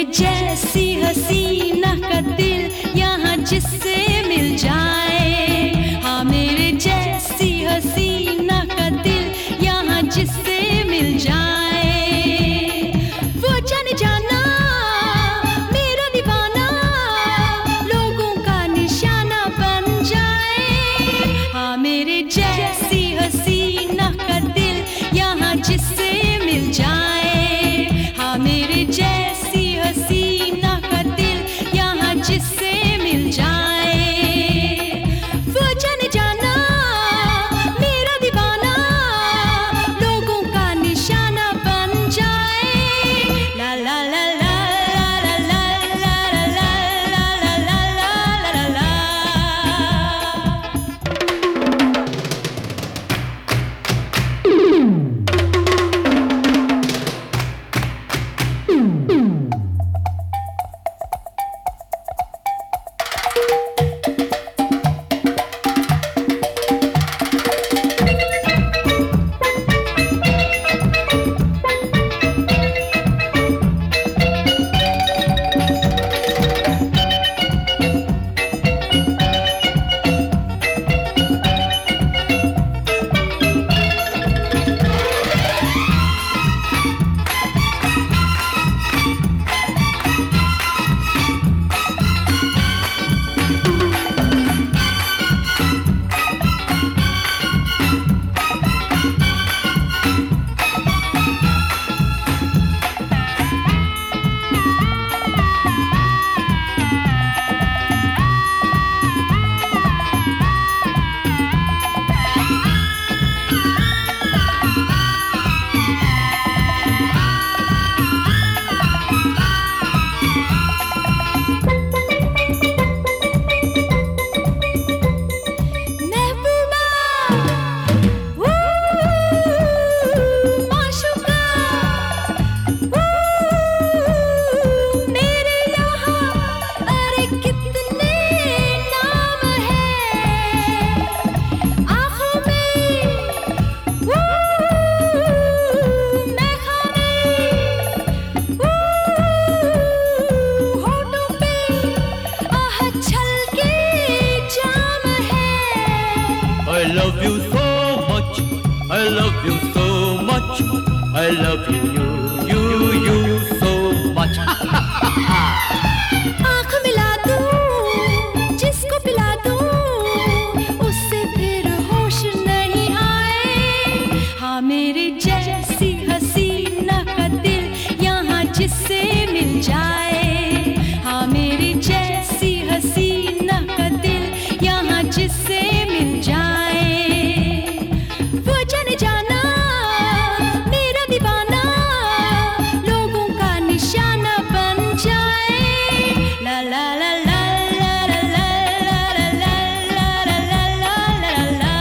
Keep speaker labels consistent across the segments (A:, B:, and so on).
A: जैसी हसीना का दिल यहाँ जिससे मिल जाए, हाँ मेरे जैसी हसीना का दिल यहाँ जिससे मिल जाए, वो जाने जाना मेरा दीवाना लोगों का निशाना बन जाए, हाँ मेरे जैसी हसीना का दिल यहाँ जिससे मिल जाए, हाँ मेरे जैसी हसीना का दिल यहाँ जिससे मिल जाए, वो जाने जाना मेरा दीवाना लोगों का निशाना बन जाए, ला ला ला ला ला ला ला ला ला ला ला ला।
B: I love you so much, I love you so much, I love you so much.
A: आँख मिला दूँ, जिसको पिला दूँ, उससे फिर होश नहीं आए, हाँ मेरे जैसी हसीना का दिल यहाँ जिससे मिल जाए, हाँ मेरे जैसी हसीना का दिल यहाँ जिससे मिल जाए, वो जाने जाना मेरा दीवाना लोगों का निशाना बन जाए, ला ला ला ला ला ला ला ला ला ला ला ला ला।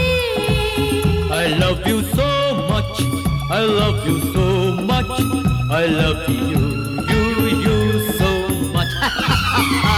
B: I love you so much, I love you so much, I love you so much.